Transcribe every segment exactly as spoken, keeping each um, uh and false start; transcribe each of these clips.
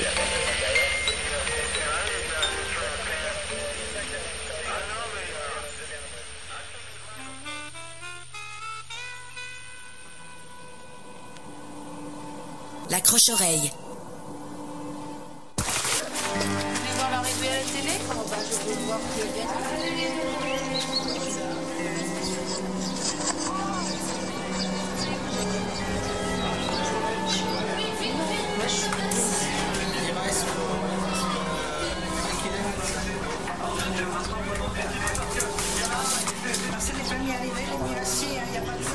L'accroche-oreille. Vous voulez voir l'arrivée à la télé? Oh, bah, je peux voir que C'est les premiers arrivés, les mieux assis, il n'y a pas de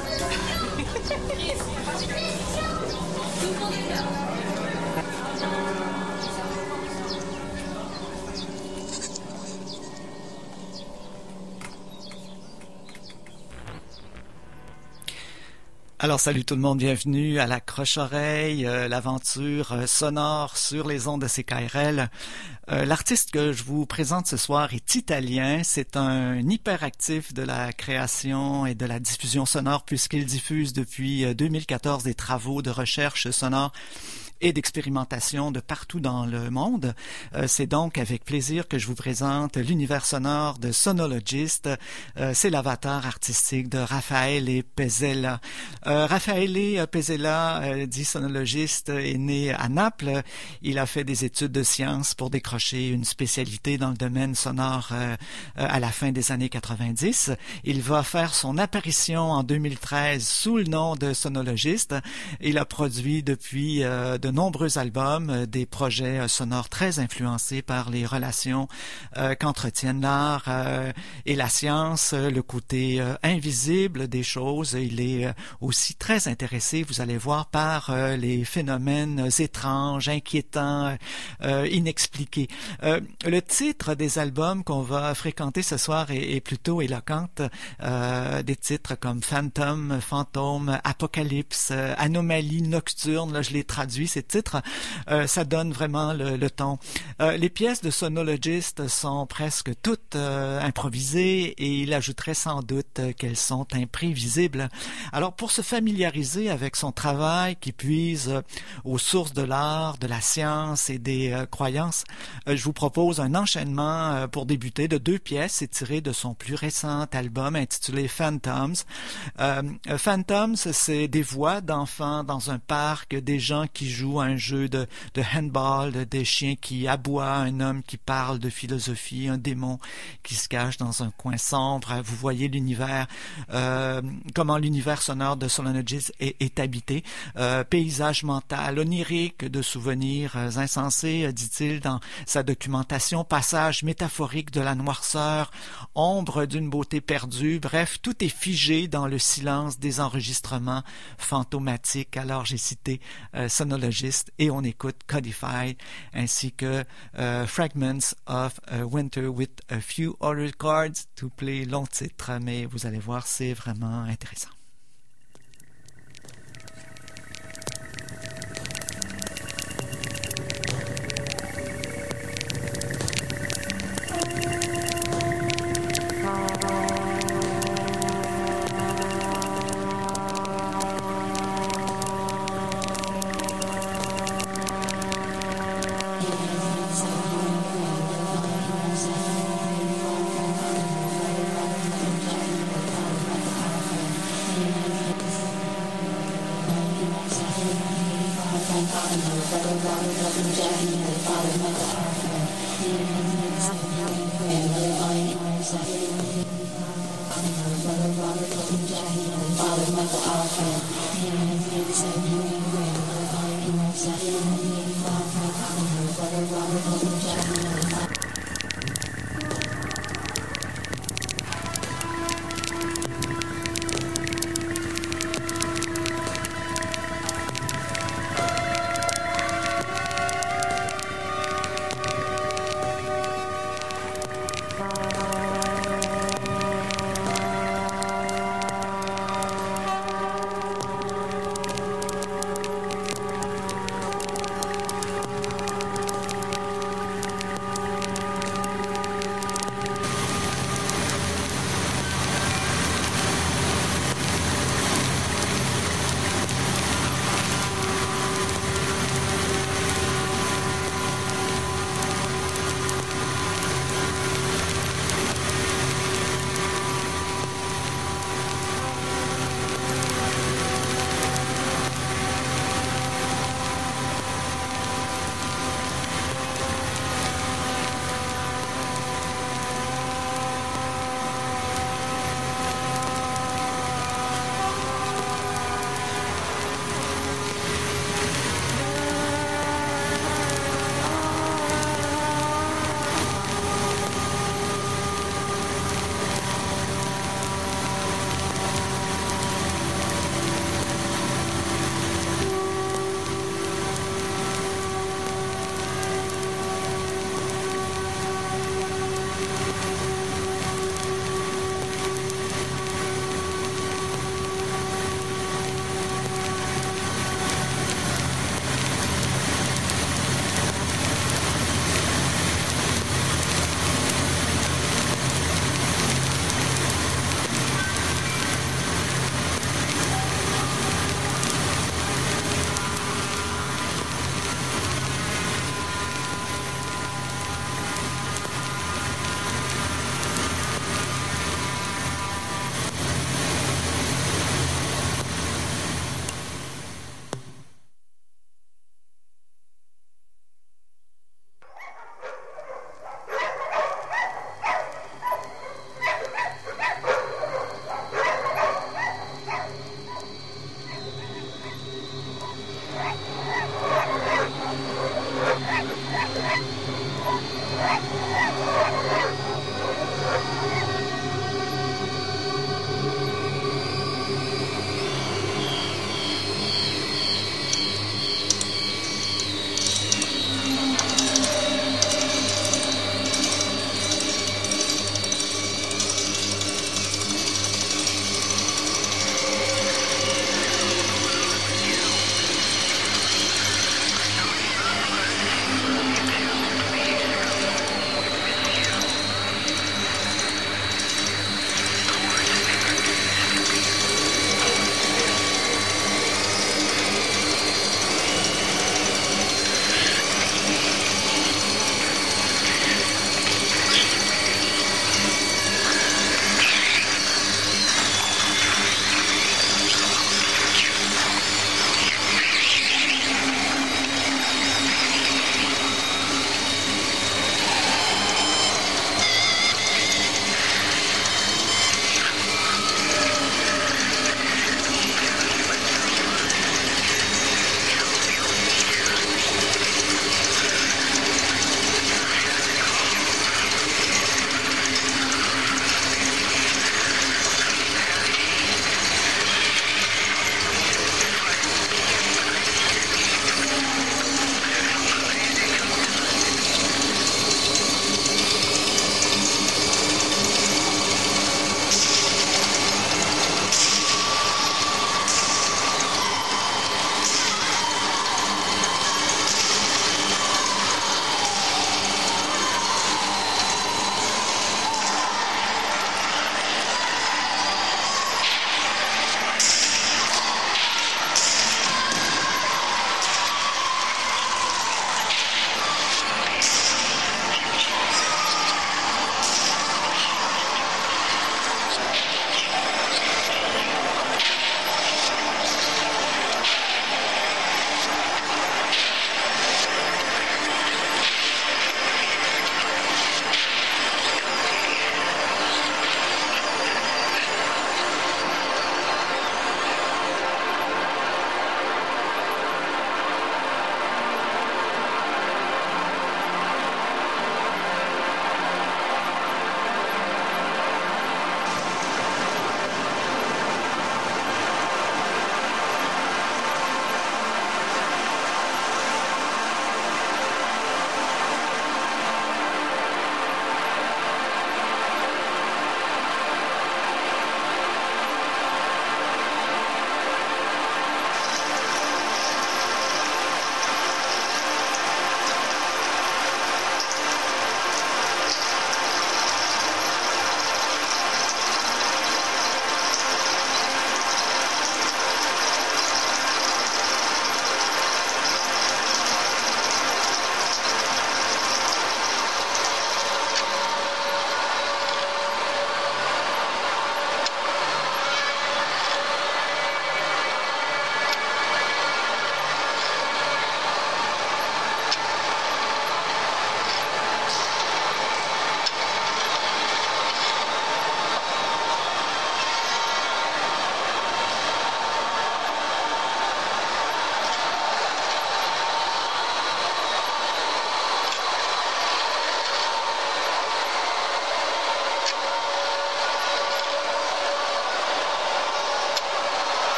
Alors, salut tout le monde, bienvenue à l'accroche-oreille, euh, l'aventure euh, sonore sur les ondes de C K R L. Euh, l'artiste que je vous présente ce soir est italien. C'est un hyperactif de la création et de la diffusion sonore puisqu'il diffuse depuis euh, deux mille quatorze des travaux de recherche sonore et d'expérimentation de partout dans le monde. Euh, c'est donc avec plaisir que je vous présente l'univers sonore de Sonologist. Euh, c'est l'avatar artistique de Raffaele Pezzella. Euh, Raffaele Pezzella, euh, dit Sonologist, est né à Naples. Il a fait des études de sciences pour décrocher une spécialité dans le domaine sonore euh, à la fin des années quatre-vingt-dix. Il va faire son apparition en deux mille treize sous le nom de Sonologist. Il a produit depuis euh, de nombreux albums, euh, des projets euh, sonores très influencés par les relations euh, qu'entretiennent l'art euh, et la science, euh, le côté euh, invisible des choses. Il est euh, aussi très intéressé, vous allez voir, par euh, les phénomènes étranges, inquiétants, euh, inexpliqués. Euh, le titre des albums qu'on va fréquenter ce soir est, est plutôt éloquente. Euh, des titres comme Phantom, Fantôme, Apocalypse, euh, Anomalie nocturne, là je les traduis, ces titres, euh, ça donne vraiment le, le ton. Euh, les pièces de Sonologist sont presque toutes euh, improvisées et il ajouterait sans doute euh, qu'elles sont imprévisibles. Alors pour se familiariser avec son travail qui puise euh, aux sources de l'art, de la science et des euh, croyances, euh, je vous propose un enchaînement euh, pour débuter de deux pièces tirées de son plus récent album intitulé Phantoms. Euh, Phantoms, c'est des voix d'enfants dans un parc, des gens qui jouent à un jeu de, de handball, de, des chiens qui aboient, un homme qui parle de philosophie, un démon qui se cache dans un coin sombre. Vous voyez l'univers, euh, comment l'univers sonore de Sonologist est, est habité. Euh, paysage mental, onirique de souvenirs euh, insensés, euh, dit-il dans sa documentation, passage métaphorique de la noirceur, ombre d'une beauté perdue. Bref, tout est figé dans le silence des enregistrements fantomatiques. Alors j'ai cité euh, Sonologist et on écoute Codified ainsi que uh, Fragments of uh, Winter with a few other cards to play, long titre, mais vous allez voir, c'est vraiment intéressant.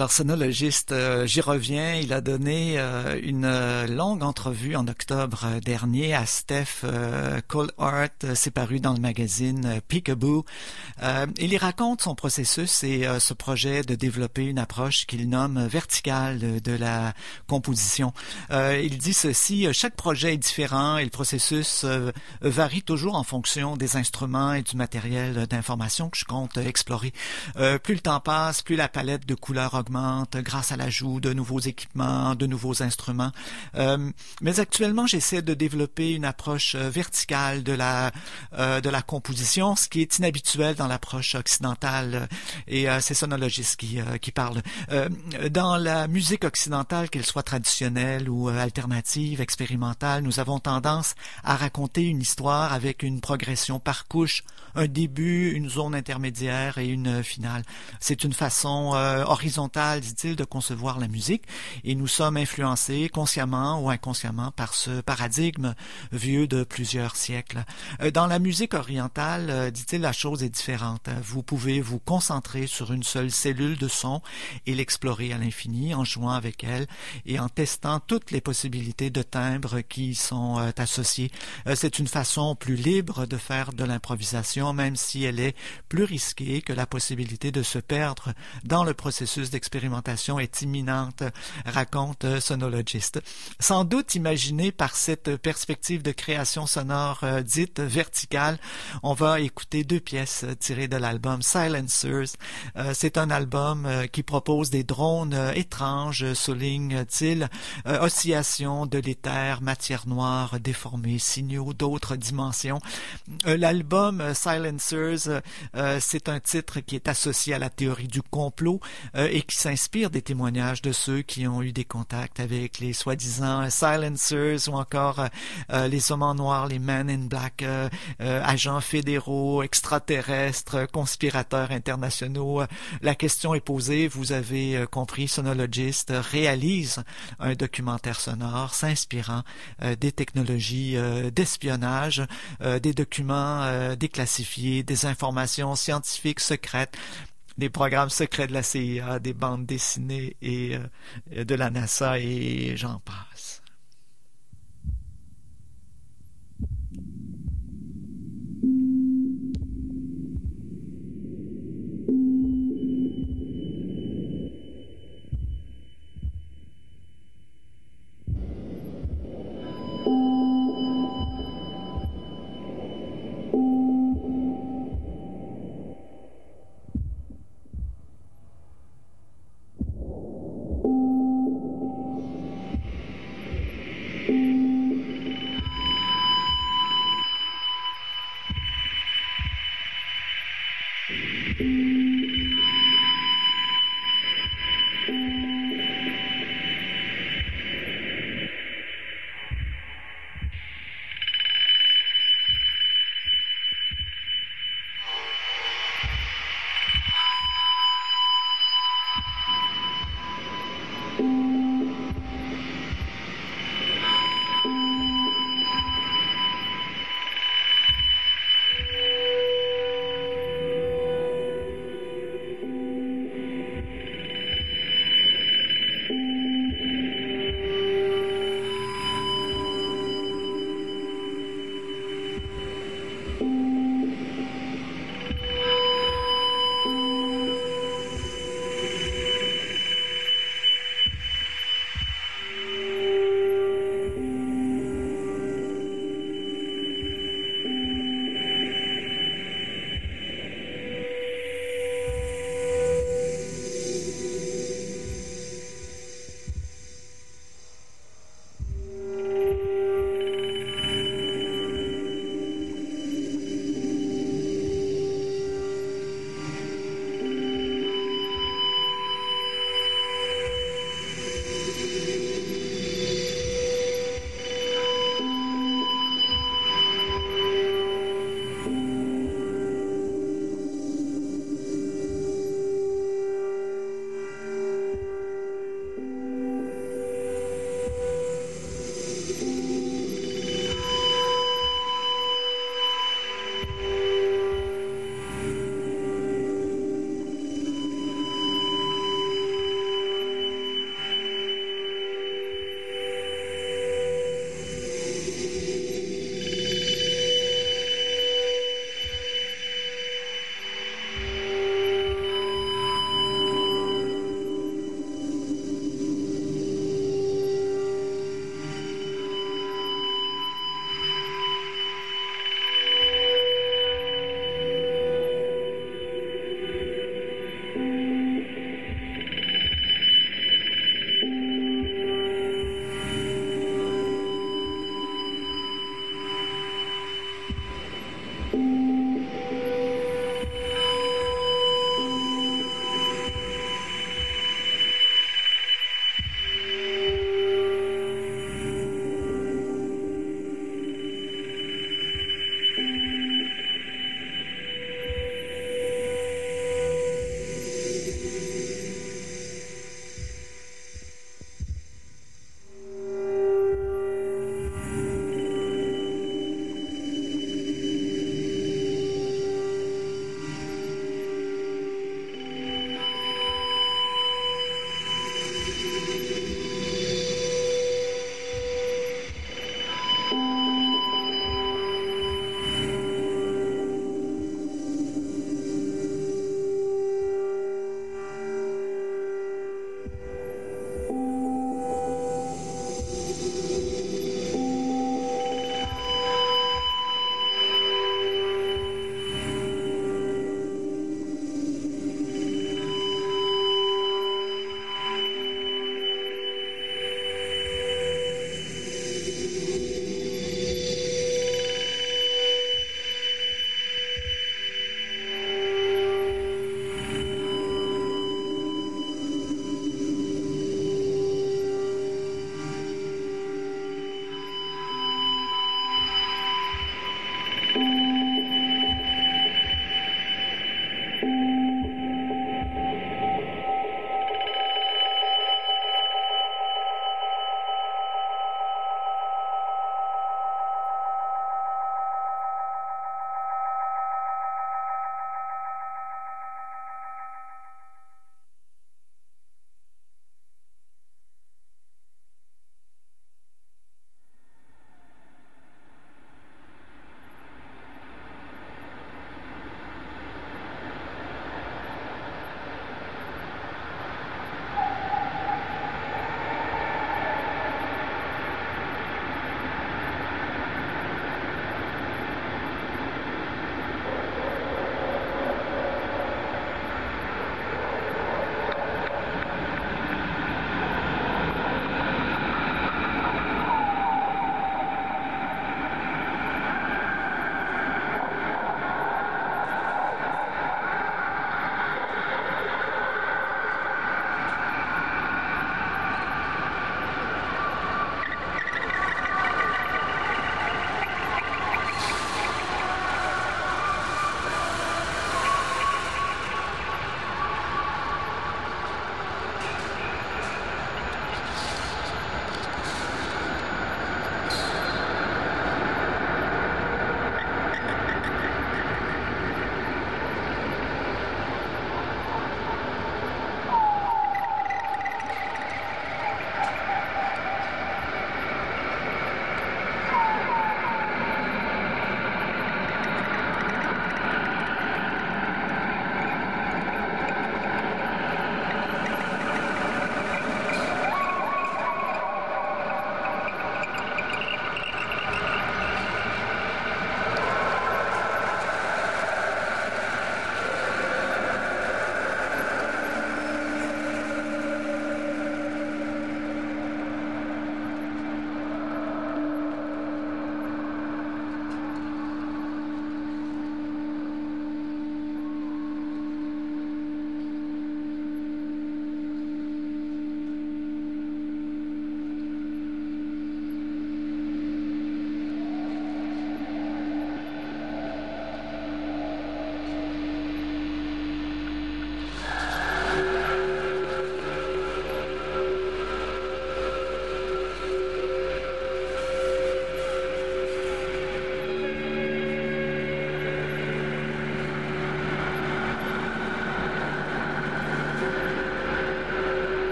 Alors, sonologiste, euh, j'y reviens. Il a donné euh, une euh, longue entrevue en octobre euh, dernier à Steph euh, Coldart. C'est paru dans le magazine euh, Peekaboo. Euh, il y raconte son processus et euh, ce projet de développer une approche qu'il nomme verticale de, de la composition. Euh, il dit ceci: chaque projet est différent et le processus euh, varie toujours en fonction des instruments et du matériel d'information que je compte explorer. Euh, plus le temps passe, plus la palette de couleurs augmente grâce à l'ajout de nouveaux équipements, de nouveaux instruments. Euh, mais actuellement, j'essaie de développer une approche euh, verticale de la euh, de la composition, ce qui est inhabituel dans l'approche occidentale. Et euh, c'est sonologiste qui euh, qui parle. Euh, dans la musique occidentale, qu'elle soit traditionnelle ou euh, alternative, expérimentale, nous avons tendance à raconter une histoire avec une progression par couche, un début, une zone intermédiaire et une finale. C'est une façon euh, horizontale, dit-il, de concevoir la musique, et nous sommes influencés consciemment ou inconsciemment par ce paradigme vieux de plusieurs siècles. Euh, dans la musique orientale, euh, dit-il, la chose est différente. Vous pouvez vous concentrer sur une seule cellule de son et l'explorer à l'infini en jouant avec elle et en testant toutes les possibilités de timbres qui y sont euh, associées. Euh, c'est une façon plus libre de faire de l'improvisation, même si elle est plus risquée, que la possibilité de se perdre dans le processus d'expérimentation est imminente, raconte Sonologist. Sans doute imaginé par cette perspective de création sonore euh, dite verticale, on va écouter deux pièces tirées de l'album Silencers. Euh, c'est un album euh, qui propose des drones euh, étranges, souligne-t-il, euh, oscillations de l'éther, matière noire, déformée, signaux d'autres dimensions. Euh, l'album euh, Silencers, euh, c'est un titre qui est associé à la théorie du complot euh, et qui s'inspire des témoignages de ceux qui ont eu des contacts avec les soi-disant silencers ou encore euh, les hommes en noir, les men in black, euh, euh, agents fédéraux, extraterrestres, conspirateurs internationaux. La question est posée, vous avez euh, compris, Sonologist réalise un documentaire sonore s'inspirant euh, des technologies euh, d'espionnage, euh, des documents euh, déclassifiés, des informations scientifiques secrètes, des programmes secrets de la C I A, des bandes dessinées et euh, de la NASA et j'en passe.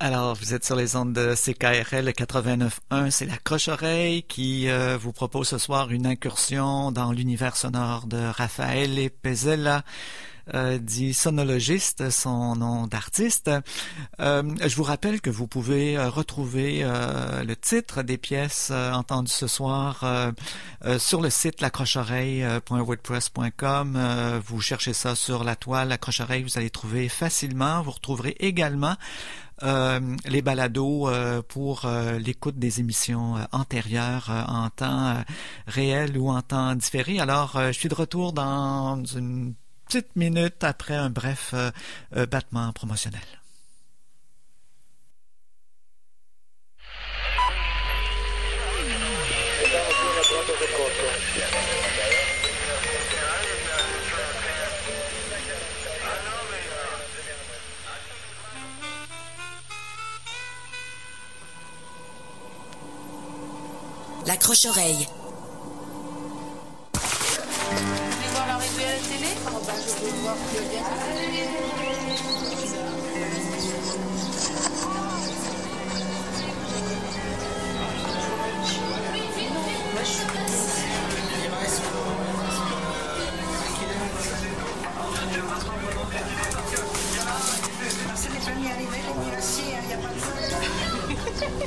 Alors, vous êtes sur les ondes de C K R L quatre-vingt-neuf point un, c'est la Croche-Oreille qui euh, vous propose ce soir une incursion dans l'univers sonore de Raffaele Pezzella, euh, dit sonologiste, son nom d'artiste. Euh, je vous rappelle que vous pouvez euh, retrouver euh, le titre des pièces euh, entendues ce soir euh, euh, sur le site lacroche-oreille point wordpress point com. Euh, vous cherchez ça sur la toile La Croche-Oreille, vous allez trouver facilement. Vous retrouverez également Euh, les balados euh, pour euh, l'écoute des émissions euh, antérieures euh, en temps euh, réel ou en temps différé. Alors, euh, je suis de retour dans une petite minute après un bref euh, euh, battement promotionnel. La Croche-Oreille. Vous voulez voir l'arrivée à la télé? Oh, bah, je peux voir que bien. C'est les premiers arrivés, les mieux assis, il n'y a pas de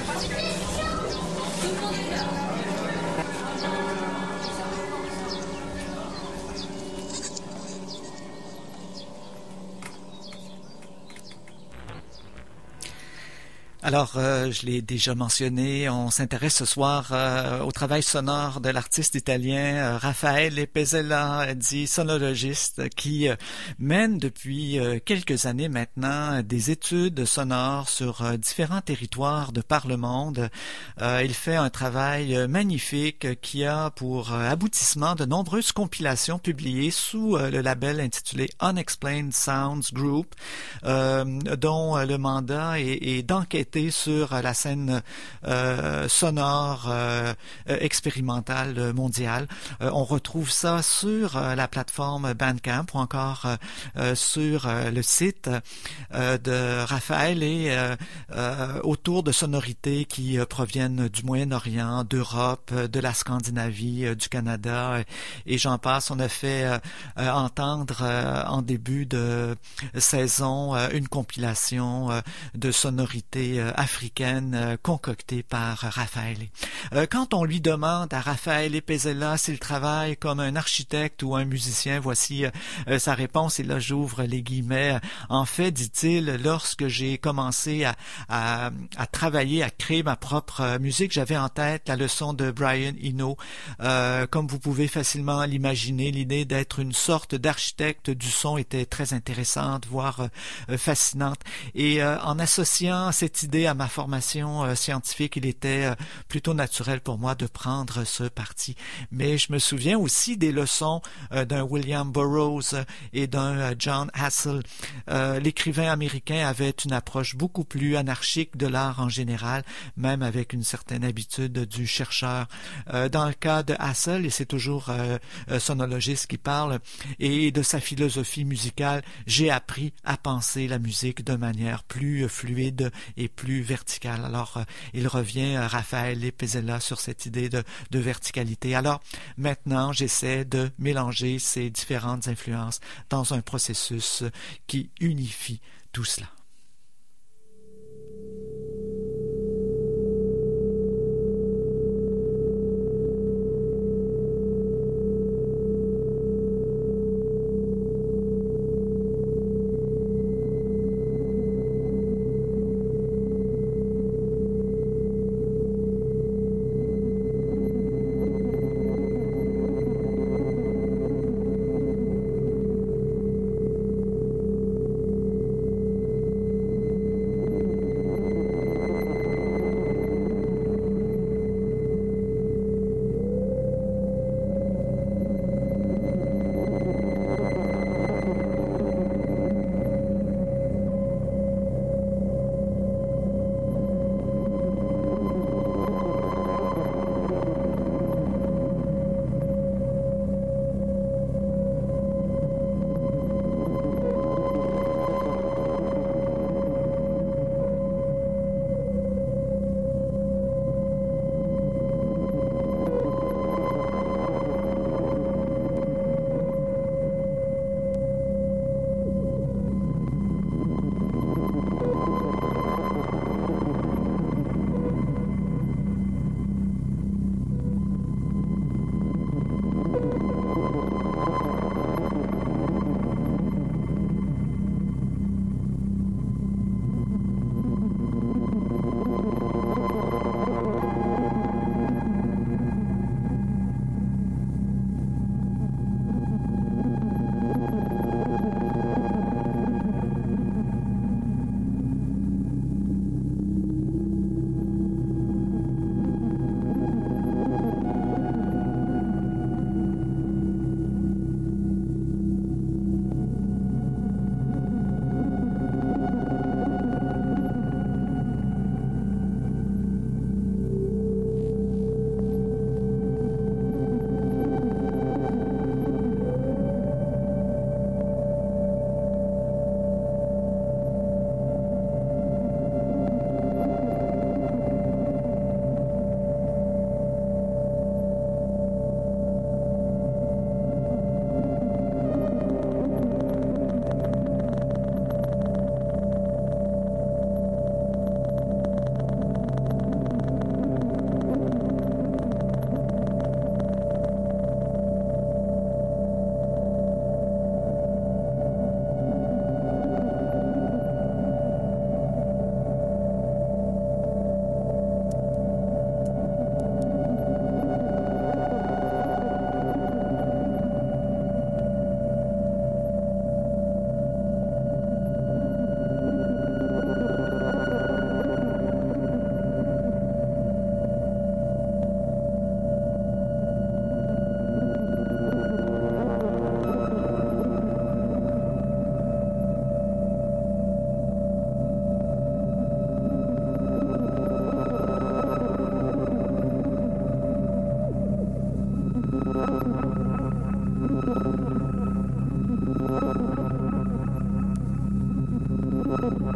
Alors, euh, je l'ai déjà mentionné, on s'intéresse ce soir euh, au travail sonore de l'artiste italien euh, Raffaele Pezzella, dit sonologiste, qui euh, mène depuis euh, quelques années maintenant des études sonores sur euh, différents territoires de par le monde. Euh, il fait un travail euh, magnifique qui a pour euh, aboutissement de nombreuses compilations publiées sous euh, le label intitulé Unexplained Sounds Group, euh, dont euh, le mandat est, est d'enquêter sur la scène euh, sonore euh, expérimentale mondiale. Euh, on retrouve ça sur euh, la plateforme Bandcamp ou encore euh, sur euh, le site euh, de Raphaël et euh, euh, autour de sonorités qui euh, proviennent du Moyen-Orient, d'Europe, de la Scandinavie, euh, du Canada et j'en passe. On a fait euh, euh, entendre euh, en début de saison euh, une compilation euh, de sonorités africaine concoctée par Raffaele. Euh, quand on lui demande à Raffaele Pezzella s'il travaille comme un architecte ou un musicien, voici euh, sa réponse, et là j'ouvre les guillemets. En fait, dit-il, lorsque j'ai commencé à, à, à travailler, à créer ma propre musique, j'avais en tête la leçon de Brian Eno. Euh, comme vous pouvez facilement l'imaginer, l'idée d'être une sorte d'architecte du son était très intéressante, voire euh, fascinante. Et euh, en associant cette idée à ma formation euh, scientifique, il était euh, plutôt naturel pour moi de prendre ce parti. Mais je me souviens aussi des leçons euh, d'un William Burroughs et d'un euh, John Hassell. Euh, l'écrivain américain avait une approche beaucoup plus anarchique de l'art en général, même avec une certaine habitude du chercheur. Euh, dans le cas de Hassell, et c'est toujours euh, euh, sonologiste qui parle, et de sa philosophie musicale, j'ai appris à penser la musique de manière plus fluide et plus verticale. Alors, euh, il revient, euh, Raffaele Pezzella, sur cette idée de, de verticalité. Alors, maintenant, j'essaie de mélanger ces différentes influences dans un processus qui unifie tout cela.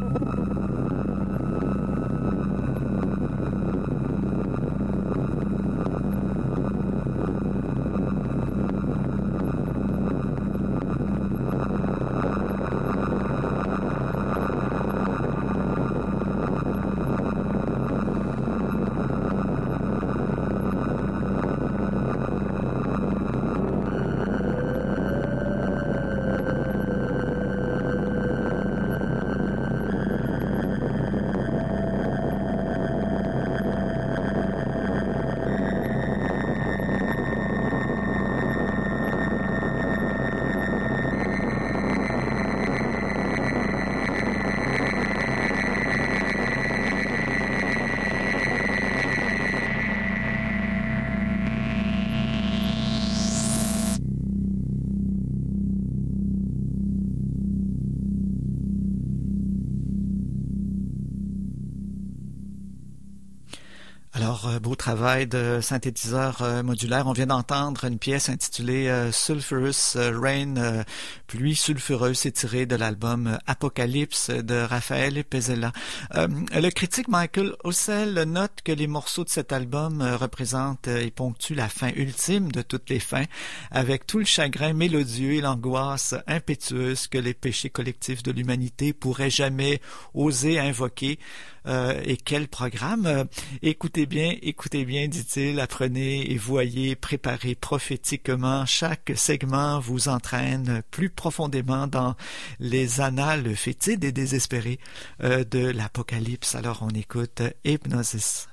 Alors, beau travail de synthétiseur euh, modulaire. On vient d'entendre une pièce intitulée euh, Sulphurous Rain, euh, pluie sulfureuse, c'est tiré de l'album Apocalypse de Raphaël Pezzella. Euh, le critique Michael Ossel note que les morceaux de cet album euh, représentent et ponctuent la fin ultime de toutes les fins, avec tout le chagrin mélodieux et l'angoisse impétueuse que les péchés collectifs de l'humanité pourraient jamais oser invoquer. Euh, et quel programme! Euh, écoutez bien, écoutez bien, dit-il, apprenez et voyez, préparez prophétiquement. Chaque segment vous entraîne plus profondément dans les annales fétides et désespérées euh, de l'Apocalypse. Alors on écoute Hypnosis.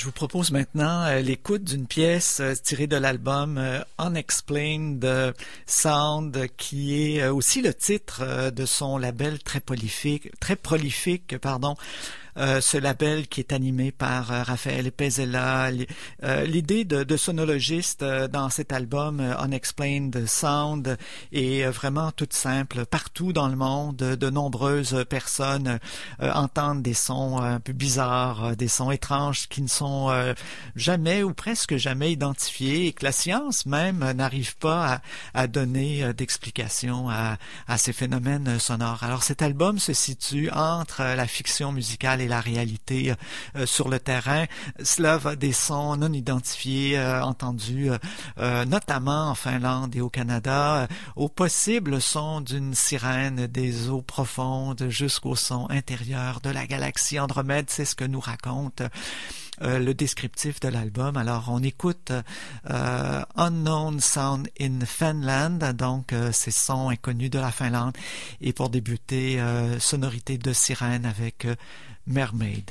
vous propose maintenant euh, l'écoute d'une pièce euh, tirée de l'album euh, Unexplained Sound, qui est euh, aussi le titre euh, de son label très prolifique, très prolifique, pardon. Euh, ce label qui est animé par euh, Raphaël Pezzella. Euh, l'idée de, de sonologiste euh, dans cet album euh, Unexplained Sound est euh, vraiment toute simple. Partout dans le monde, de nombreuses personnes euh, entendent des sons un peu bizarres, euh, des sons étranges qui ne sont euh, jamais ou presque jamais identifiés, et que la science même euh, n'arrive pas à, à donner euh, d'explication à, à ces phénomènes sonores. Alors cet album se situe entre euh, la fiction musicale et la réalité euh, sur le terrain. Cela va des sons non identifiés, euh, entendus euh, euh, notamment en Finlande et au Canada, euh, au possible son d'une sirène des eaux profondes jusqu'au son intérieur de la galaxie Andromède. C'est ce que nous raconte euh, le descriptif de l'album. Alors on écoute euh, Unknown Sound in Finland, donc euh, ces sons inconnus de la Finlande, et pour débuter, euh, sonorité de sirène avec euh, Mermaid.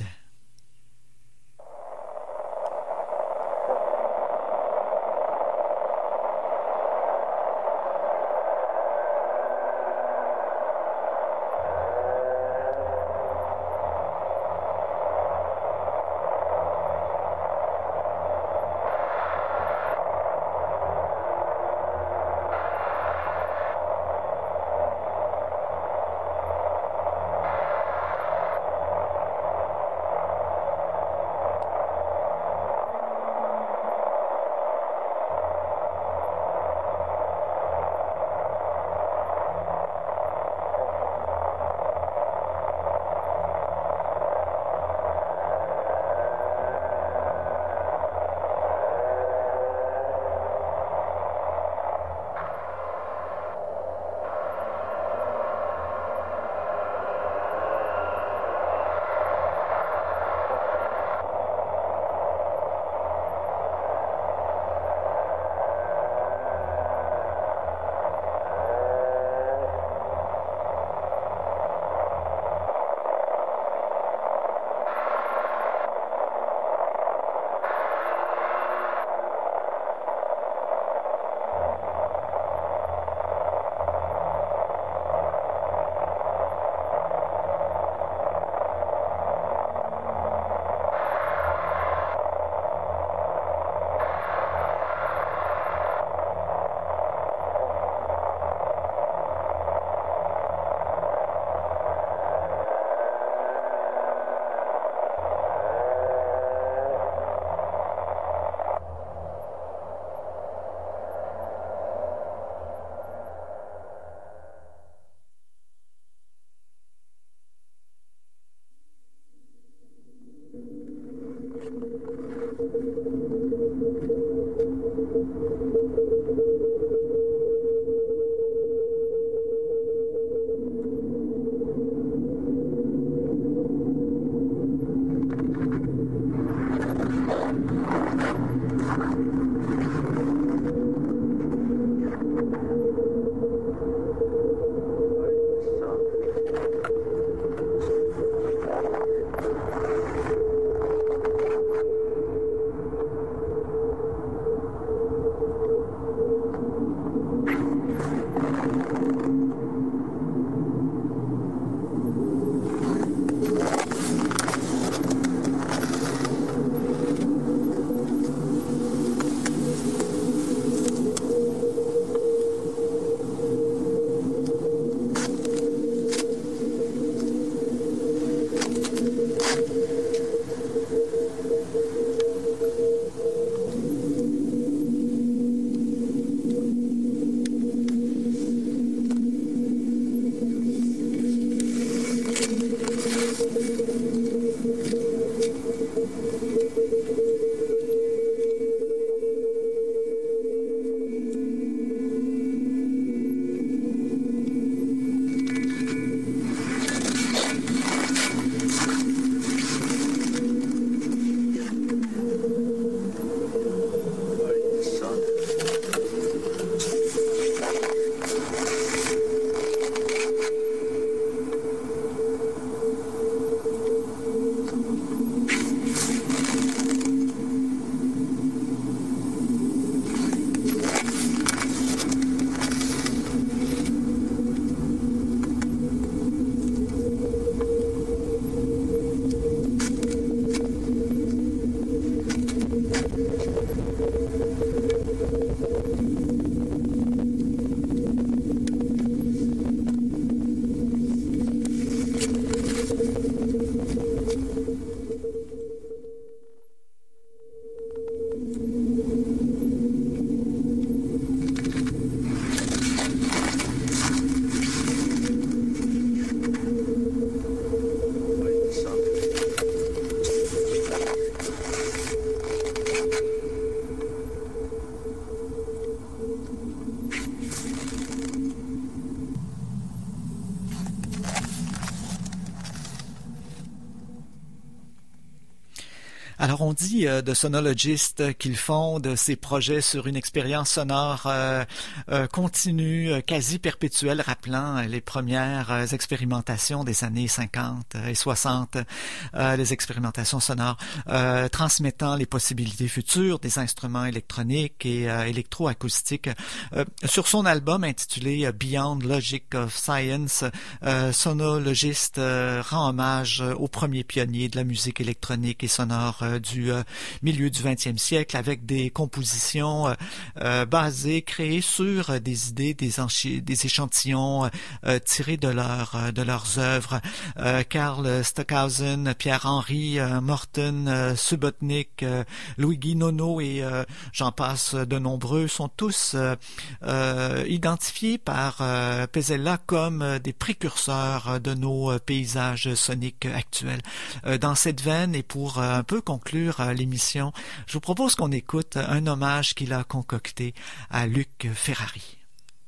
Alors on dit euh, de sonologistes qu'ils fondent ces projets sur une expérience sonore euh, euh, continue, euh, quasi perpétuelle, rappelant euh, les premières euh, expérimentations des années cinquante et soixante, euh, les expérimentations sonores, euh, transmettant les possibilités futures des instruments électroniques et euh, électroacoustiques. Euh, sur son album intitulé Beyond Logic of Science, euh, Sonologiste euh, rend hommage aux premiers pionniers de la musique électronique et sonore du euh, milieu du vingtième siècle, avec des compositions euh, euh, basées, créées sur euh, des idées, des, des échantillons euh, tirés de, leur, euh, de leurs œuvres. Euh, Karl Stockhausen, Pierre-Henri euh, Morton, euh, Subotnick, euh, Luigi Nono et euh, j'en passe de nombreux sont tous euh, euh, identifiés par euh, Pezzella comme euh, des précurseurs de nos euh, paysages soniques actuels. Euh, dans cette veine et pour euh, un peu conclure euh, l'émission, je vous propose qu'on écoute un hommage qu'il a concocté à Luc Ferrari.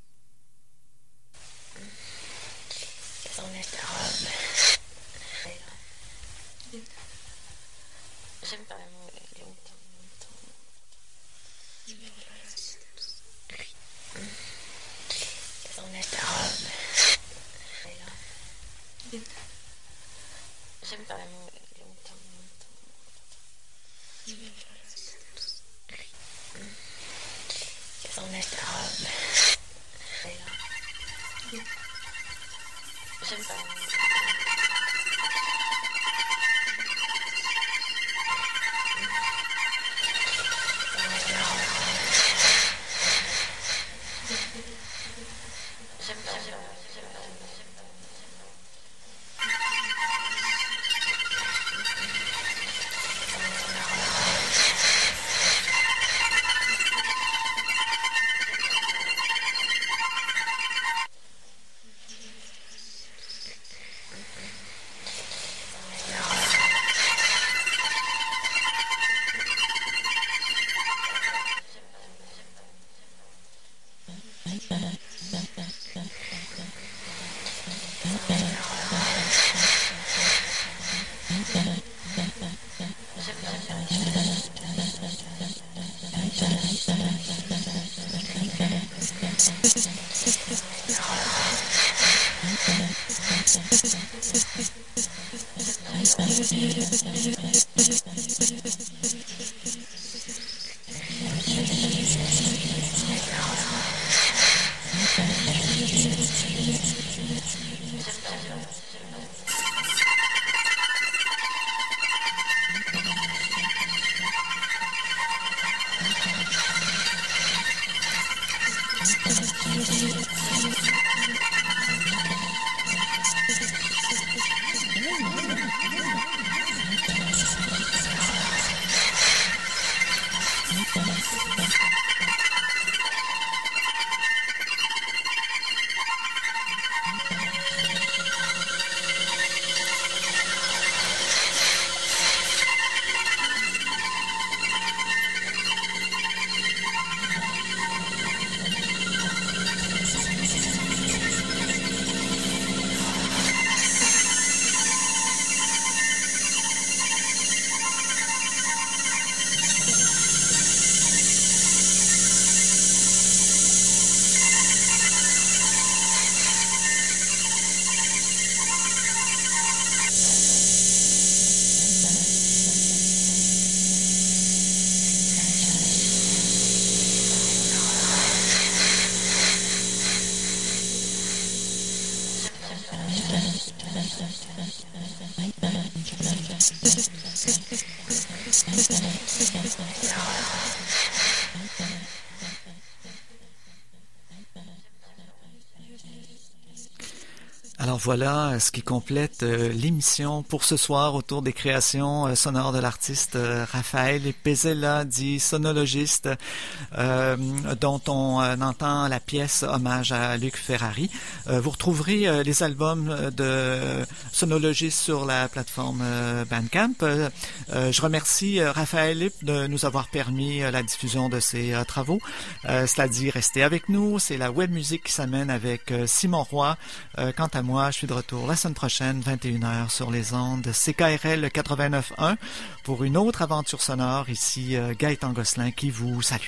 J'aime pas le mot longtemps, longtemps. Enlève ta robe. J'aime pas le mot longtemps, longtemps. Enlève ta robe. J'aime pas le mot. Alors voilà ce qui complète euh, l'émission pour ce soir autour des créations euh, sonores de l'artiste euh, Raphaël Pezzella, dit sonologiste, euh, dont on euh, entend la pièce hommage à Luc Ferrari. Euh, vous retrouverez euh, les albums de sonologiste sur la plateforme euh, Bandcamp. Euh, euh, je remercie euh, Raphaël de nous avoir permis euh, la diffusion de ses euh, travaux. Euh, cela dit, restez avec nous. C'est la web musique qui s'amène avec euh, Simon Roy. Euh, quant à moi, moi, je suis de retour la semaine prochaine, vingt et une heures, sur les ondes de C K R L quatre-vingt-neuf point un pour une autre aventure sonore. Ici, euh, Gaëtan Gosselin qui vous salue.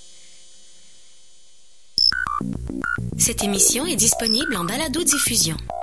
Cette émission est disponible en balado-diffusion.